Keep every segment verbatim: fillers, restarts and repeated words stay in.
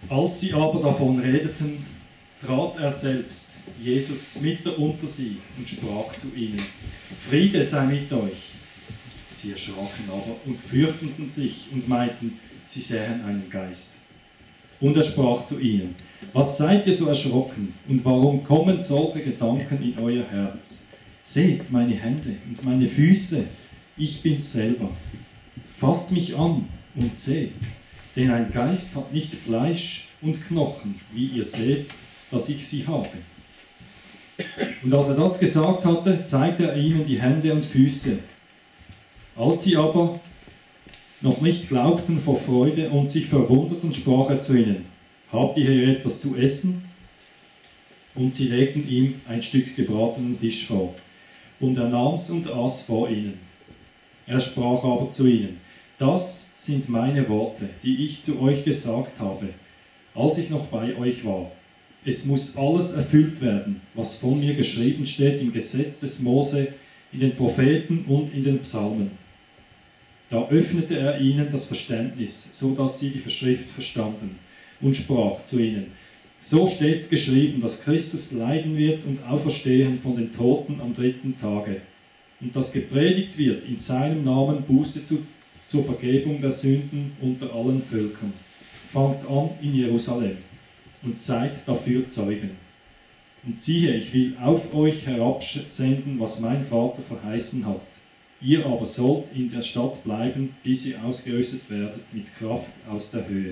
Als sie aber davon redeten, trat er selbst, Jesus, mitten unter sie und sprach zu ihnen: Friede sei mit euch. Sie erschraken aber und fürchteten sich und meinten, sie sähen einen Geist. Und er sprach zu ihnen: Was seid ihr so erschrocken und warum kommen solche Gedanken in euer Herz? Seht meine Hände und meine Füße, ich bin's selber. Fasst mich an und seht, denn ein Geist hat nicht Fleisch und Knochen, wie ihr seht, dass ich sie habe. Und als er das gesagt hatte, zeigte er ihnen die Hände und Füße. Als sie aber noch nicht glaubten vor Freude und sich verwunderten, sprach er zu ihnen: Habt ihr hier etwas zu essen? Und sie legten ihm ein Stück gebratenen Fisch vor. Und er nahm's und aß vor ihnen. Er sprach aber zu ihnen: Das sind meine Worte, die ich zu euch gesagt habe, als ich noch bei euch war. Es muss alles erfüllt werden, was von mir geschrieben steht im Gesetz des Mose, in den Propheten und in den Psalmen. Da öffnete er ihnen das Verständnis, so dass sie die Schrift verstanden, und sprach zu ihnen: So steht's geschrieben, dass Christus leiden wird und auferstehen von den Toten am dritten Tage, und dass gepredigt wird in seinem Namen Buße zu, zur Vergebung der Sünden unter allen Völkern. Fangt an in Jerusalem und seid dafür Zeugen. Und siehe, ich will auf euch herabsenden, was mein Vater verheißen hat. Ihr aber sollt in der Stadt bleiben, bis ihr ausgerüstet werdet mit Kraft aus der Höhe.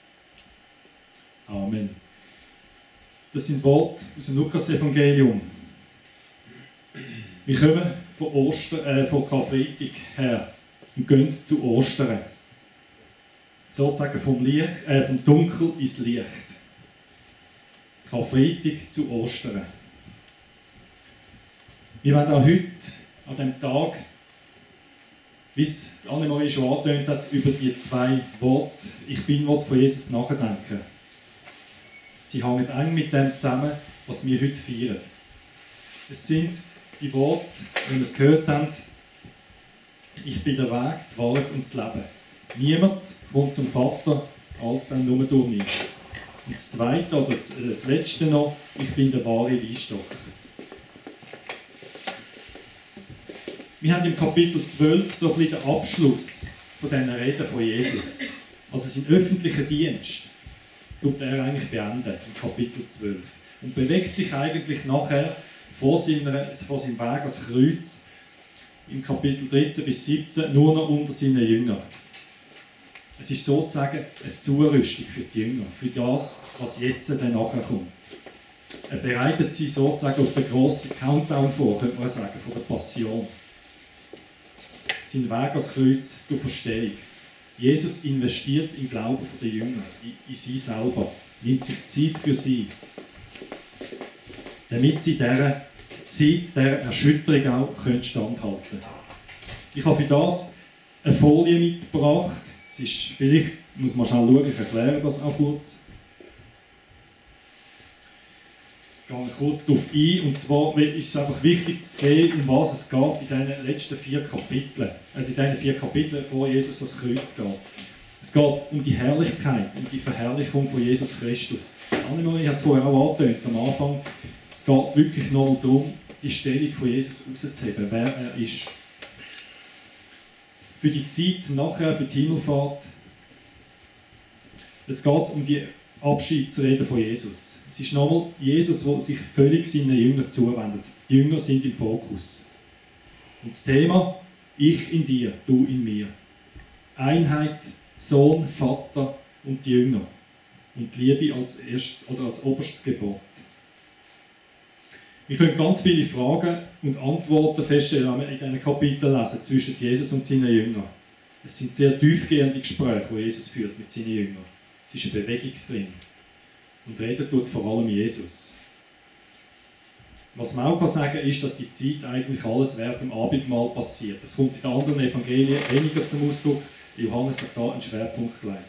Amen. Das sind Worte aus dem Lukas-Evangelium. Wir kommen von, Oster, äh, von Karfreitag her und gehen zu Ostern. Sozusagen vom, Licht, äh, vom Dunkel ins Licht. Karfreitag zu Ostern. Wir werden auch heute, an diesem Tag, wie es Annemarie schon angetönt hat, über die zwei Worte «Ich bin» von Jesus nachdenken. Sie hängen eng mit dem zusammen, was wir heute feiern. Es sind die Worte, wenn wir es gehört haben: «Ich bin der Weg, die Wahrheit und das Leben. Niemand kommt zum Vater, als dann nur durch mich.» Und das Zweite, oder das, das Letzte noch: «Ich bin der wahre Weinstock.» Wir haben im Kapitel zwölf so ein bisschen den Abschluss von diesen Reden von Jesus. Also seinen öffentlichen Dienst tut er eigentlich beenden, im Kapitel zwölf. Und bewegt sich eigentlich nachher vor, seiner, vor seinem Weg ans Kreuz, im Kapitel dreizehn bis siebzehn, nur noch unter seinen Jüngern. Es ist sozusagen eine Zurüstung für die Jünger, für das, was jetzt dann nachher kommt. Er bereitet sie sozusagen auf den grossen Countdown vor, könnte man sagen, von der Passion. Sein Weg ans Kreuz durch Verstehung. Jesus investiert im Glauben der Jünger, in, in sie selber, nimmt sich Zeit für sie, damit sie dieser Zeit, dieser Erschütterung auch können standhalten können. Ich habe für das eine Folie mitgebracht. Es ist, vielleicht muss man schnell schauen, ich erkläre das auch kurz. Ich gehe kurz darauf ein, und zwar ist es einfach wichtig zu sehen, um was es geht in diesen letzten vier Kapiteln, äh, in diesen vier Kapiteln, vor Jesus ans Kreuz geht. Es geht um die Herrlichkeit, um die Verherrlichung von Jesus Christus. Annemarie hat es vorher auch angetönt, am Anfang. Es geht wirklich noch darum, die Stellung von Jesus herauszuheben, wer er ist. Für die Zeit nachher, für die Himmelfahrt. Es geht um die Abschiedsrede von Jesus. Es ist nochmal Jesus, der sich völlig seinen Jüngern zuwendet. Die Jünger sind im Fokus. Und das Thema: Ich in dir, du in mir. Einheit, Sohn, Vater und die Jünger. Und Liebe als, erst, oder als oberstes Gebot. Wir können ganz viele Fragen und Antworten feststellen, wenn wir in diesen Kapiteln lesen, zwischen Jesus und seinen Jüngern. Es sind sehr tiefgehende Gespräche, die Jesus führt mit seinen Jüngern. Es ist eine Bewegung drin. Und reden tut vor allem Jesus. Was man auch sagen kann, ist, dass die Zeit eigentlich alles während dem Abendmahl passiert. Das kommt in den anderen Evangelien weniger zum Ausdruck. Johannes hat da einen Schwerpunkt gelegt.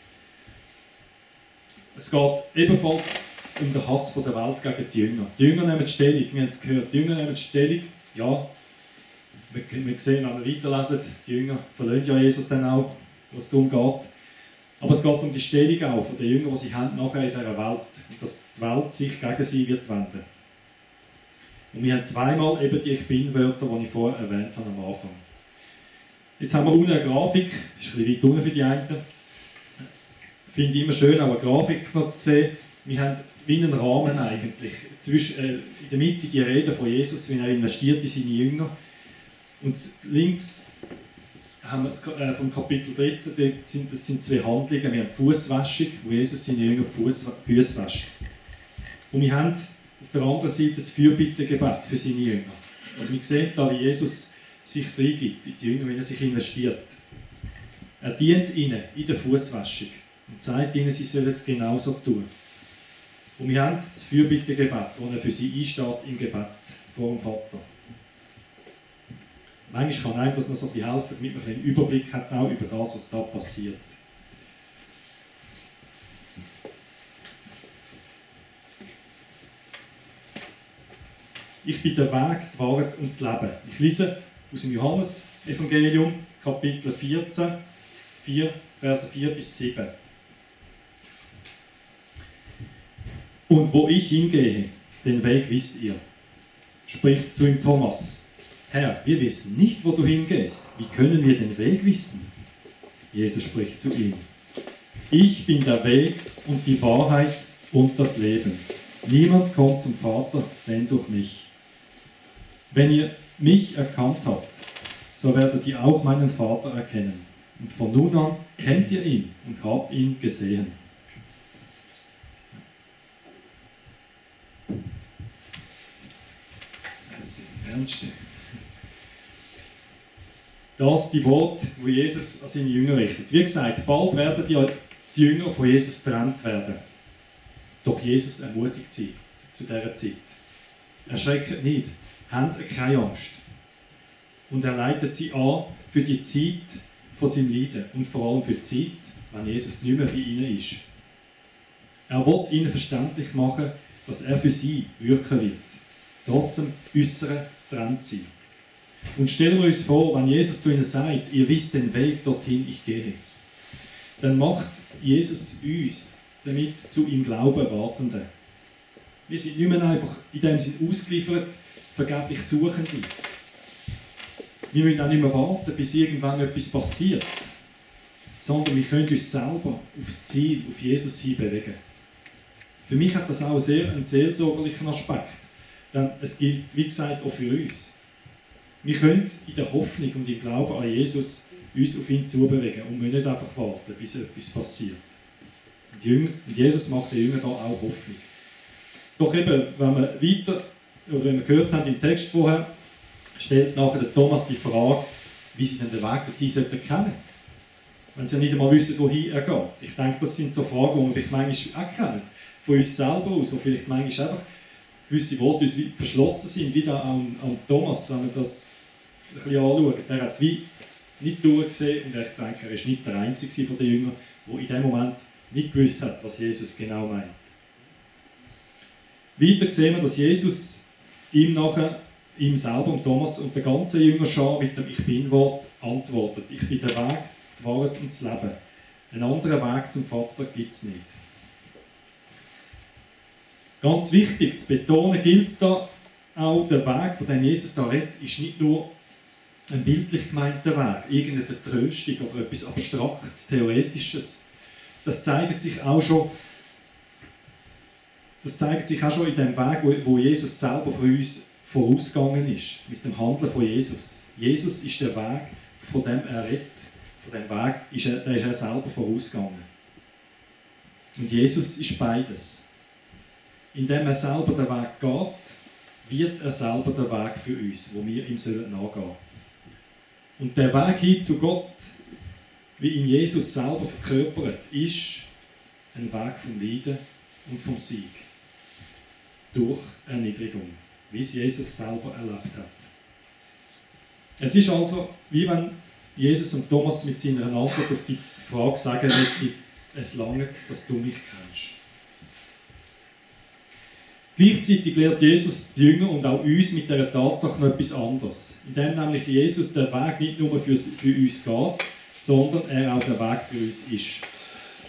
Es geht ebenfalls um den Hass der Welt gegen die Jünger. Die Jünger nehmen Stellung, wir haben es gehört, die Jünger nehmen Stellung, ja, wir, wir sehen, wenn wir weiterlesen, die Jünger verlassen ja Jesus dann auch, was darum geht. Aber es geht um die Stellung auch von den Jüngern, die sie haben nachher in dieser Welt. Und dass die Welt sich gegen sie wird wenden. Und wir haben zweimal eben die Ich Bin-Wörter, die ich vorher erwähnt habe am Anfang. Jetzt haben wir unten eine Grafik, das ist ein bisschen weit unten für die einen. Finde ich immer schön, auch eine Grafik noch zu sehen. Wir haben wie einen Rahmen eigentlich. Zwischen, äh, in der Mitte die Rede von Jesus, wie er investiert in seine Jünger. Und links haben wir das, äh, vom Kapitel dreizehn, dort sind, das sind zwei Handlungen. Wir haben die Fußwaschung, wo Jesus seine Jünger die Fuß, Füße wäscht. Und wir haben auf der anderen Seite das Fürbittegebet für seine Jünger. Also wir sehen da, wie Jesus sich reingibt in die Jünger, wenn er sich investiert. Er dient ihnen in der Fußwaschung und sagt ihnen, sie sollen es genauso tun. Und wir haben das Fürbittegebet, wo er für sie einsteht im Gebet vor dem Vater. Manchmal kann einem das noch so helfen, damit man einen Überblick hat auch über das, was da passiert. Ich bin der Weg, die Wahrheit und das Leben. Ich lese aus dem Johannes-Evangelium, Kapitel vierzehn, vier, Verse vier bis sieben. Und wo ich hingehe, den Weg wisst ihr, spricht zu ihm Thomas. Herr, wir wissen nicht, wo du hingehst. Wie können wir den Weg wissen? Jesus spricht zu ihm. Ich bin der Weg und die Wahrheit und das Leben. Niemand kommt zum Vater, denn durch mich. Wenn ihr mich erkannt habt, so werdet ihr auch meinen Vater erkennen. Und von nun an kennt ihr ihn und habt ihn gesehen. Das ist ernst. Das die Worte, die Jesus an seine Jünger richtet. Wie gesagt, bald werden die, die Jünger von Jesus getrennt werden. Doch Jesus ermutigt sie zu dieser Zeit. Erschreckt nicht, habt keine Angst. Und er leitet sie an für die Zeit von seinem Leiden und vor allem für die Zeit, wenn Jesus nicht mehr bei ihnen ist. Er will ihnen verständlich machen, dass er für sie wirken wird, trotz dem äußeren Trennsein. Und stellen wir uns vor, wenn Jesus zu ihnen sagt, ihr wisst den Weg dorthin, ich gehe, dann macht Jesus uns damit zu ihm Glauben Erwartenden. Wir sind nicht mehr einfach in dem Sinne ausgeliefert, vergeblich Suchende. Wir müssen auch nicht mehr warten, bis irgendwann etwas passiert, sondern wir können uns selber aufs Ziel, auf Jesus hin bewegen. Für mich hat das auch sehr einen seelsorgerlichen Aspekt, denn es gilt, wie gesagt, auch für uns. Wir können in der Hoffnung und im Glauben an Jesus uns auf ihn zubewegen und müssen nicht einfach warten, bis etwas passiert. Und, Jünger, und Jesus macht den Jüngern da auch Hoffnung. Doch eben, wenn wir weiter, oder wenn wir gehört haben im Text vorher, stellt nachher der Thomas die Frage, wie sie denn den Weg dorthin sollten kennen. Wenn sie ja nicht einmal wissen, wohin er geht. Ich denke, das sind so Fragen, die wir vielleicht manchmal auch kennen. Von uns selber aus, wo vielleicht manchmal einfach gewisse Worte uns wie verschlossen sind, wie da an, an Thomas, wenn man das ein bisschen anschaut. Er hat wie nicht durchgesehen und ich denke, er ist nicht der Einzige von den Jüngern, der in dem Moment nicht gewusst hat, was Jesus genau meint. Weiter sehen wir, dass Jesus ihm nachher, ihm selber und Thomas und der ganzen Jüngerschar mit dem Ich Bin-Wort antwortet. Ich bin der Weg, die Wahrheit und das Leben. Einen anderen Weg zum Vater gibt es nicht. Ganz wichtig zu betonen gilt es da auch, der Weg, von dem Jesus da redet, ist nicht nur ein bildlich gemeinter Weg, irgendeine Vertröstung oder etwas Abstraktes, Theoretisches. Das zeigt sich auch schon, das zeigt sich auch schon in dem Weg, wo, wo Jesus selber für uns vorausgegangen ist, mit dem Handeln von Jesus. Jesus ist der Weg, von dem er redet. Von dem Weg ist er, der ist er selber vorausgegangen. Und Jesus ist beides. Indem er selber den Weg geht, wird er selber der Weg für uns, wo wir ihm nachgehen sollen. Und der Weg hin zu Gott, wie ihn Jesus selber verkörpert, ist ein Weg vom Leiden und vom Sieg. Durch Erniedrigung, wie es Jesus selber erlebt hat. Es ist also, wie wenn Jesus und Thomas mit seiner Antwort auf die Frage sagen möchten, es langt, dass du mich kennst. Gleichzeitig lehrt Jesus die Jünger und auch uns mit dieser Tatsache noch etwas anderes. Indem nämlich Jesus der Weg nicht nur für, für uns geht, sondern er auch der Weg für uns ist.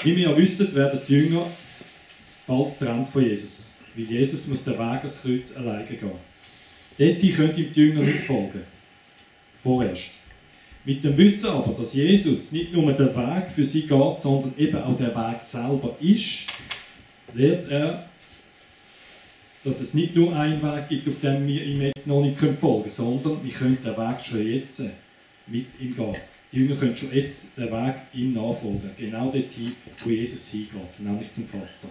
Wie wir ja wissen, werden die Jünger bald getrennt von Jesus, weil Jesus muss den Weg ans Kreuz alleine gehen. Dorthin können ihm die Jünger nicht folgen. Vorerst. Mit dem Wissen aber, dass Jesus nicht nur den Weg für sie geht, sondern eben auch der Weg selber ist, lernt er, dass es nicht nur einen Weg gibt, auf dem wir ihm jetzt noch nicht folgen können, sondern wir können den Weg schon jetzt mit ihm gehen. Die Jünger können schon jetzt den Weg ihm nachfolgen, genau dorthin, wo Jesus hingeht, nämlich zum Vater.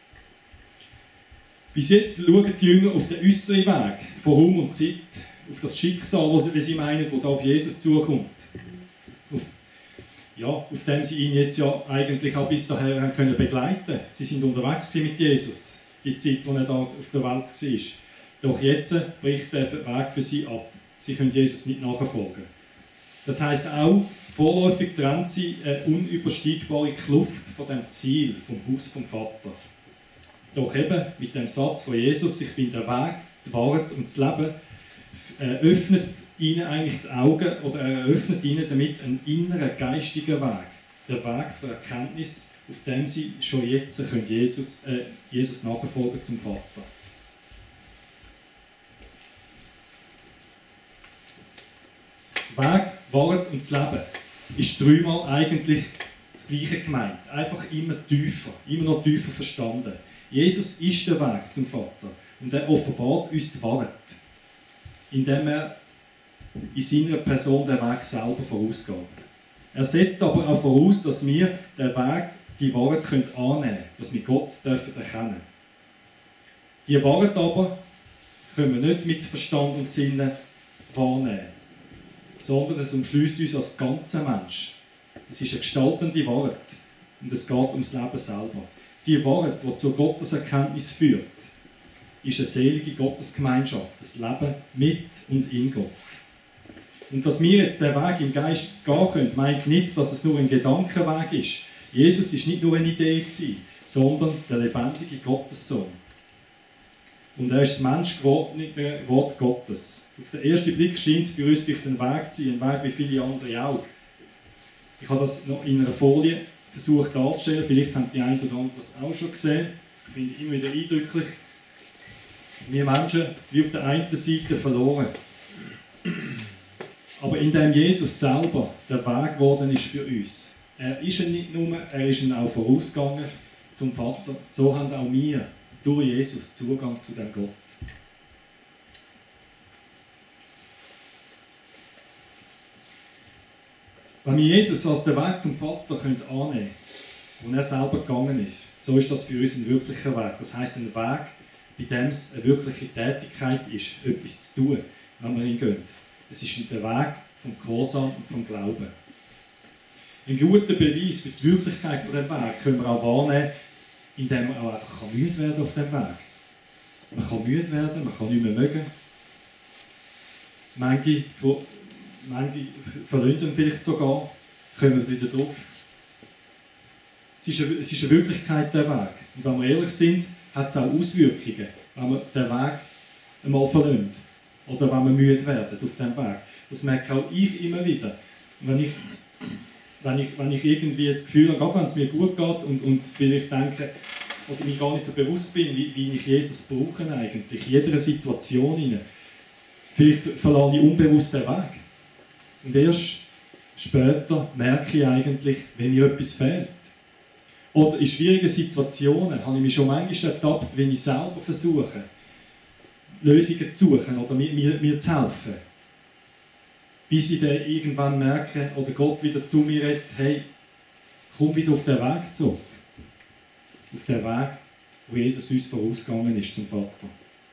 Bis jetzt schauen die Jünger auf den äußeren Weg, von Raum und Zeit, auf das Schicksal, wie sie meinen, das da auf Jesus zukommt. Auf, ja, auf dem sie ihn jetzt ja eigentlich auch bis dahin können begleiten können. Sie sind unterwegs mit Jesus, die Zeit, die er da auf der Welt war. Doch jetzt bricht der Weg für sie ab. Sie können Jesus nicht nachfolgen. Das heisst auch, vorläufig trennt sie eine unübersteigbare Kluft von dem Ziel, vom Haus vom Vater. Doch eben mit dem Satz von Jesus, ich bin der Weg, die Wahrheit und das Leben, äh, öffnet ihnen eigentlich die Augen oder eröffnet ihnen damit einen inneren geistigen Weg. Der Weg der Erkenntnis, auf dem sie schon jetzt können Jesus, äh, Jesus nachfolgen zum Vater. Weg, Wahrheit und das Leben ist dreimal eigentlich das Gleiche gemeint. Einfach immer tiefer, immer noch tiefer verstanden. Jesus ist der Weg zum Vater und er offenbart uns die Wahrheit, indem er in seiner Person den Weg selber vorausgeht. Er setzt aber auch voraus, dass wir den Weg, die Wahrheit können annehmen können, dass wir Gott dürfen erkennen. Die Wahrheit aber können wir nicht mit Verstand und Sinnen wahrnehmen, sondern es umschließt uns als ganzer Mensch. Es ist eine gestaltende Wahrheit und es geht ums Leben selber. Die Wahrheit, die zur Gotteserkenntnis führt, ist eine selige Gottesgemeinschaft, das Leben mit und in Gott. Und dass wir jetzt den Weg im Geist gehen können, meint nicht, dass es nur ein Gedankenweg ist. Jesus war nicht nur eine Idee gewesen, sondern der lebendige Gottessohn. Und er ist das Mensch gewordene Wort Gottes. Auf den ersten Blick scheint es für uns vielleicht ein Weg zu sein, ein Weg wie viele andere auch. Ich habe das noch in einer Folie versucht darzustellen, vielleicht haben die einen oder anderen das auch schon gesehen. Ich finde immer wieder eindrücklich. Wir Menschen, wie auf der einen Seite verloren. Aber indem Jesus selber der Weg geworden ist für uns. Er ist ihn nicht nur, er ist ihn auch vorausgegangen zum Vater. So haben auch wir durch Jesus Zugang zu dem Gott. Wenn wir Jesus als den Weg zum Vater annehmen können, und er selber gegangen ist, so ist das für uns ein wirklicher Weg. Das heisst, ein Weg, bei dem es eine wirkliche Tätigkeit ist, etwas zu tun, wenn wir ihn gehen. Es ist der Weg vom Gehorsam und vom Glauben. Ein guter Beweis für die Wirklichkeit von diesem Weg können wir auch wahrnehmen, indem man auch einfach müde werden auf dem Weg. Man kann müde werden, man kann nicht mehr mögen. Manche, manche verlieren vielleicht sogar, kommen wieder drauf. Es ist, eine, es ist eine Wirklichkeit, der Weg. Und wenn wir ehrlich sind, hat es auch Auswirkungen, wenn wir den Weg einmal verlieren. Oder wenn wir müde werden auf diesem Weg. Das merke auch ich immer wieder. Wenn ich, wenn ich, wenn ich irgendwie das Gefühl habe, gerade wenn es mir gut geht und, und vielleicht denke, oder mir gar nicht so bewusst bin, wie, wie ich Jesus brauche eigentlich, in jeder Situation hinein. Vielleicht verlasse ich unbewusst den Weg. Und erst später merke ich eigentlich, wenn mir etwas fehlt. Oder in schwierigen Situationen habe ich mich schon manchmal ertappt, wenn ich selber versuche, Lösungen zu suchen oder mir, mir, mir zu helfen. Bis ich dann irgendwann merke, oder Gott wieder zu mir redet, hey, komm wieder auf den Weg zurück. Auf den Weg, wo Jesus uns vorausgegangen ist zum Vater.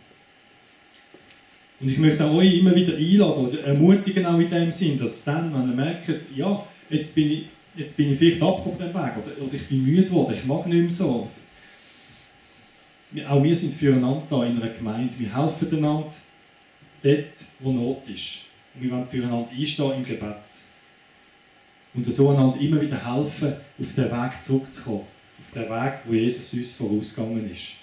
Und ich möchte auch euch immer wieder einladen oder ermutigen auch in dem Sinn, dass dann, wenn ihr merkt, ja, jetzt bin ich, jetzt bin ich vielleicht ab auf dem Weg oder, oder ich bin müde geworden, ich mag nicht mehr so. Auch wir sind füreinander da in einer Gemeinde. Wir helfen einander dort, wo Not ist. Und wir wollen füreinander einstehen im Gebet. Und so einander immer wieder helfen, auf den Weg zurückzukommen. Auf den Weg, wo Jesus uns vorausgegangen ist.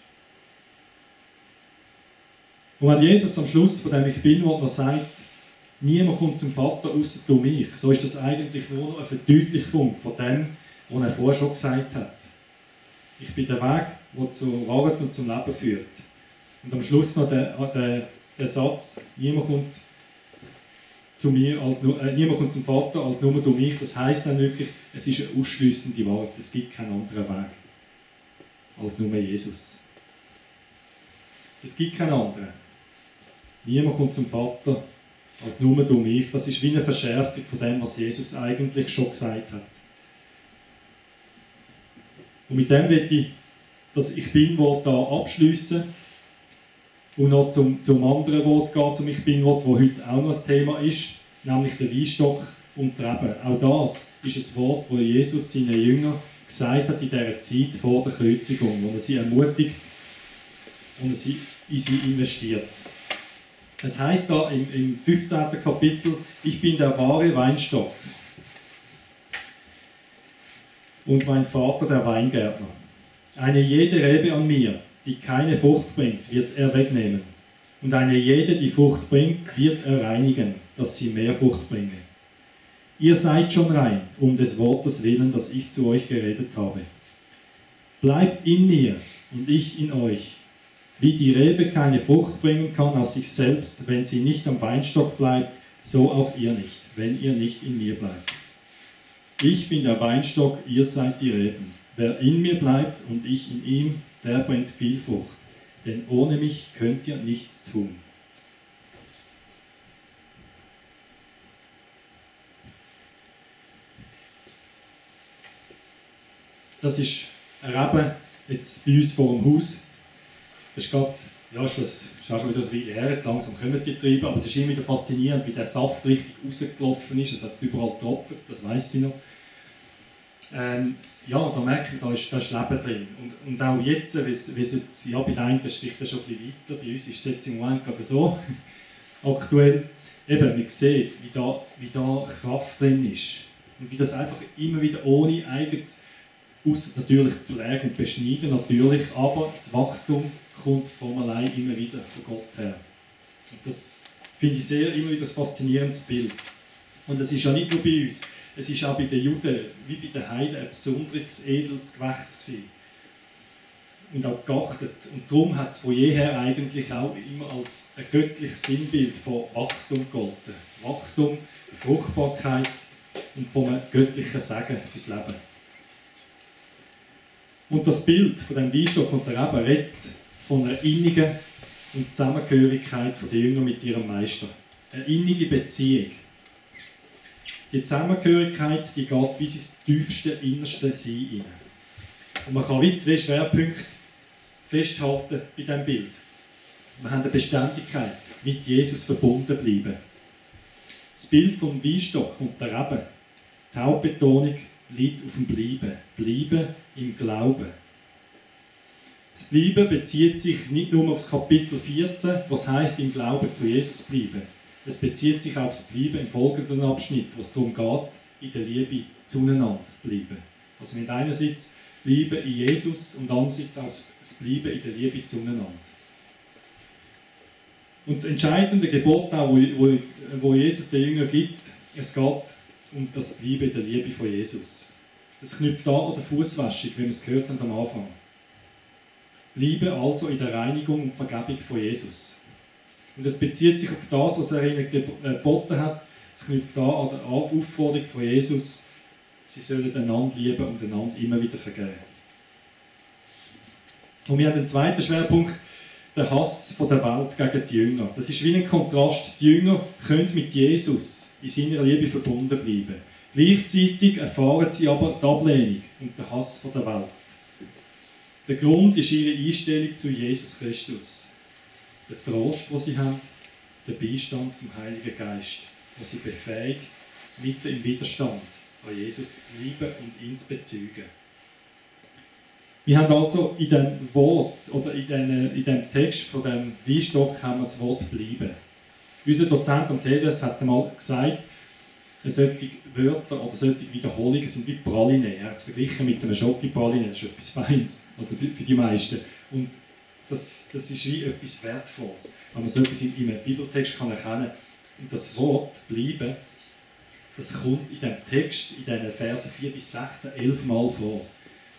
Und wenn Jesus am Schluss von dem Ich Bin noch sagt, niemand kommt zum Vater außer durch mich, so ist das eigentlich nur noch eine Verdeutlichung von dem, was er vorher schon gesagt hat. Ich bin der Weg, der zur Wahrheit und zum Leben führt. Und am Schluss noch der, der, der Satz, niemand kommt, zu mir als, äh, niemand kommt zum Vater als nur durch mich. Das heisst dann wirklich, es ist eine ausschliessende Wahrheit. Es gibt keinen anderen Weg als nur Jesus. Es gibt keinen anderen. Niemand kommt zum Vater als nur durch mich. Das ist wie eine Verschärfung von dem, was Jesus eigentlich schon gesagt hat. Und mit dem will ich, dass ich bin, Wort da abschliessen und noch zum, zum anderen Wort gehen, zum Ich bin Wort, wo heute auch noch das Thema ist, nämlich der Weinstock und die Reben. Auch das ist ein Wort, das Jesus seinen Jüngern gesagt hat in dieser Zeit vor der Kreuzigung, wo er sie ermutigt und er sie, in sie investiert. Es heisst da im, im fünfzehnten Kapitel, ich bin der wahre Weinstock und mein Vater der Weingärtner. Eine jede Rebe an mir, die keine Frucht bringt, wird er wegnehmen. Und eine jede, die Frucht bringt, wird er reinigen, dass sie mehr Frucht bringe. Ihr seid schon rein, um des Wortes willen, das ich zu euch geredet habe. Bleibt in mir und ich in euch. Wie die Rebe keine Frucht bringen kann aus sich selbst, wenn sie nicht am Weinstock bleibt, so auch ihr nicht, wenn ihr nicht in mir bleibt. Ich bin der Weinstock, ihr seid die Reben. Wer in mir bleibt und ich in ihm, der bringt viel Frucht. Denn ohne mich könnt ihr nichts tun. Das ist eine Rebe jetzt bei uns vor dem Haus. Das ist gerade, ja, schon, ist auch schon wieder so wie her, langsam kommen die Triebe, aber es ist immer wieder faszinierend, wie der Saft richtig rausgelaufen ist. Es hat überall getropft, das weiss sie noch. Ähm, ja, da merke ich, da ist, da ist Leben drin. Und, und auch jetzt, wie es jetzt, ja, bei den einen ist vielleicht schon ein bisschen weiter, bei uns ist es jetzt im Moment gerade so, aktuell, eben, man sieht, wie da, wie da Kraft drin ist. Und wie das einfach immer wieder ohne eigenes, aus natürlich Pflege und Beschneiden natürlich, aber das Wachstum kommt von allein immer wieder von Gott her. Und das finde ich sehr, immer wieder ein faszinierendes Bild. Und das ist ja nicht nur bei uns, es ist auch bei den Juden, wie bei den Heiden, ein besonderes, edles Gewächs gewesen. Und auch geachtet. Und darum hat es von jeher eigentlich auch immer als ein göttliches Sinnbild von Wachstum gegolten. Wachstum, Fruchtbarkeit und von einem göttlichen Segen fürs Leben. Und das Bild von dem Weinstock und der Rebe redet von einer innigen und Zusammengehörigkeit der Jünger mit ihrem Meister. Eine innige Beziehung. Die Zusammengehörigkeit, die geht bis ins tiefste, innerste Sein hinein. Und man kann wie zwei Schwerpunkte festhalten bei diesem Bild. Wir haben eine Beständigkeit, mit Jesus verbunden bleiben. Das Bild vom Weinstock und der Rebe, die Hauptbetonung liegt auf dem Bleiben. Bleiben im Glauben. Das Bleiben bezieht sich nicht nur auf das Kapitel vierzehn, was heisst, im Glauben zu Jesus bleiben. Es bezieht sich auf das Bleiben im folgenden Abschnitt, was darum geht, in der Liebe zueinander bleiben. Also mit einerseits Bleiben in Jesus und andererseits auch das Bleiben in der Liebe zueinander. Und das entscheidende Gebot, auch, wo, wo, wo Jesus den Jüngern gibt, es geht um das Bleiben in der Liebe von Jesus. Es knüpft an an der Fußwaschung, wie wir es gehört haben am Anfang. Bleibe also in der Reinigung und Vergebung von Jesus. Und es bezieht sich auf das, was er ihnen geboten hat. Es knüpft an an der Aufforderung von Jesus, sie sollen einander lieben und einander immer wieder vergeben. Und wir haben den zweiten Schwerpunkt, der Hass von der Welt gegen die Jünger. Das ist wie ein Kontrast. Die Jünger können mit Jesus in seiner Liebe verbunden bleiben. Gleichzeitig erfahren sie aber die Ablehnung und den Hass von der Welt. Der Grund ist ihre Einstellung zu Jesus Christus. Der Trost, den sie haben, der Beistand vom Heiligen Geist, der sie befähigt, mitten im Widerstand an Jesus zu bleiben und ihn zu bezeugen. Wir haben also in dem Wort oder in dem, in dem Text von dem Weinstock haben wir das Wort bleiben. Unser Dozent am T D S hat einmal gesagt, solche Wörter oder solche Wiederholungen sind wie Praline. Er hat es verglichen mit einem Schokopraline, das ist etwas Feines, also für die meisten. Und das, das ist wie etwas Wertvolles, wenn man so etwas in einem Bibeltext kann erkennen kann. Und das Wort bleiben, das kommt in dem Text, in den Versen vier bis sechzehn, elf Mal vor.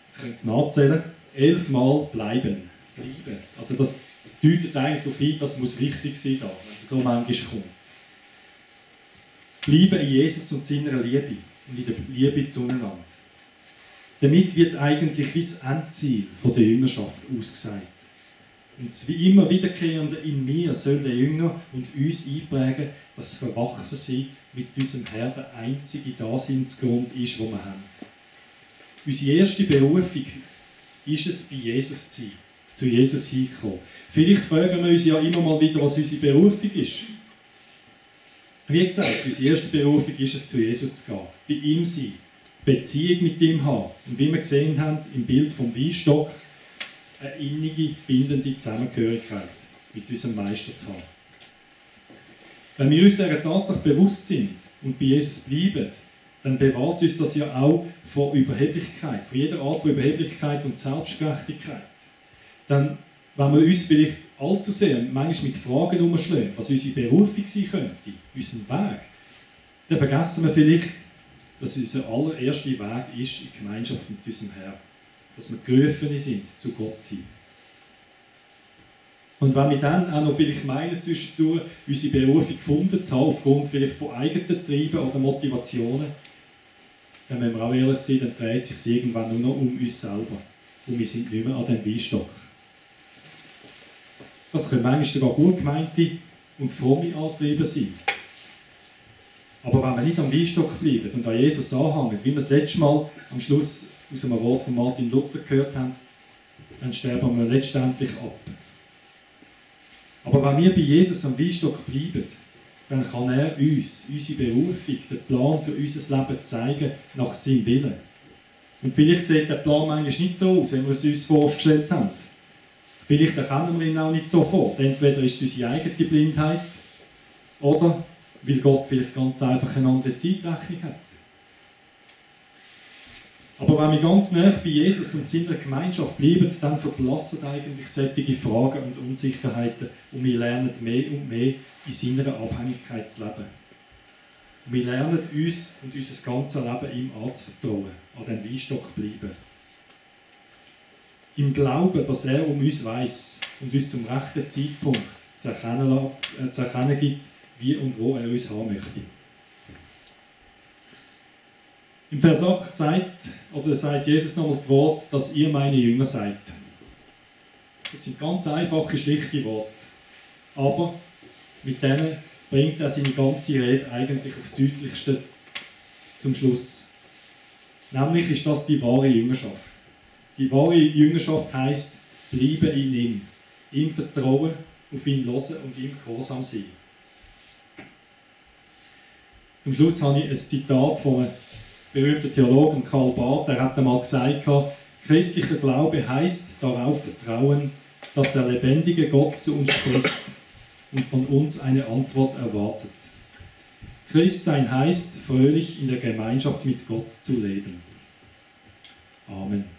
das könnt ihr nachzählen, elfmal bleiben. Bleiben. Also das deutet eigentlich darauf hin, das muss wichtig sein, da, wenn es so manchmal kommt. Bleiben in Jesus und seiner Liebe und in der Liebe zueinander. Damit wird eigentlich wie das Endziel von der Jüngerschaft ausgesagt. Und das wie immer wiederkehrende in mir soll der Jünger und uns einprägen, dass verwachsen sie mit unserem Herrn der einzige Daseinsgrund ist, den wir haben. Unsere erste Berufung ist es, bei Jesus zu sein, zu Jesus hinzukommen. Vielleicht fragen wir uns ja immer mal wieder, was unsere Berufung ist. Wie gesagt, unsere erste Berufung ist es, zu Jesus zu gehen, bei ihm sein, Beziehung mit ihm haben und wie wir gesehen haben im Bild vom Weinstock, eine innige, bindende Zusammengehörigkeit mit unserem Meister zu haben. Wenn wir uns dieser Tatsache bewusst sind und bei Jesus bleiben, dann bewahrt uns das ja auch vor Überheblichkeit, von jeder Art von Überheblichkeit und Selbstgerechtigkeit. Dann, wenn wir uns vielleicht allzu sehr manchmal mit Fragen umschlagen, was unsere Berufung sein könnte, unseren Weg, dann vergessen wir vielleicht, dass unser allererster Weg ist in Gemeinschaft mit unserem Herrn. Dass wir gerufen sind zu Gott hin. Und wenn wir dann auch noch vielleicht meinen, zwischendurch unsere Berufung gefunden zu haben, aufgrund vielleicht von eigenen Trieben oder Motivationen, dann müssen wir auch ehrlich sein, dann dreht es sich irgendwann nur noch um uns selber. Und wir sind nicht mehr an dem Weinstock. Das können manchmal sogar gut gemeinte und fromme Antriebe sein. Aber wenn wir nicht am Weinstock bleiben und an Jesus anhängen, wie wir das letzte Mal am Schluss aus einem Wort von Martin Luther gehört haben, dann sterben wir letztendlich ab. Aber wenn wir bei Jesus am Weinstock bleiben, dann kann er uns, unsere Berufung, den Plan für unser Leben zeigen, nach seinem Willen. Und vielleicht sieht der Plan manchmal nicht so aus, wie wir es uns vorgestellt haben. Vielleicht erkennen wir ihn auch nicht sofort. Entweder ist es unsere eigene Blindheit, oder weil Gott vielleicht ganz einfach eine andere Zeitrechnung hat. Aber wenn wir ganz nah bei Jesus und seiner Gemeinschaft bleiben, dann verblassen eigentlich solche Fragen und Unsicherheiten und wir lernen mehr und mehr in seiner Abhängigkeit zu leben. Und wir lernen uns und unser ganzes Leben ihm anzuvertrauen, an den Weinstock bleiben. Im Glauben, dass er um uns weiss und uns zum rechten Zeitpunkt zu erkennen, äh, zu erkennen gibt, wie und wo er uns haben möchte. Im Vers acht sagt, oder sagt Jesus nochmal das Wort, dass ihr meine Jünger seid. Das sind ganz einfache, schlichte Worte. Aber mit denen bringt er seine ganze Rede eigentlich aufs Deutlichste zum Schluss. Nämlich ist das die wahre Jüngerschaft. Die wahre Jüngerschaft heisst, bleibe in ihm, ihm vertrauen, auf ihn hören und ihm gehorsam sein. Zum Schluss habe ich ein Zitat von einem berühmten Theologen, Karl Barth, der hat einmal gesagt, christlicher Glaube heisst, darauf vertrauen, dass der lebendige Gott zu uns spricht und von uns eine Antwort erwartet. Christsein heisst, fröhlich in der Gemeinschaft mit Gott zu leben. Amen.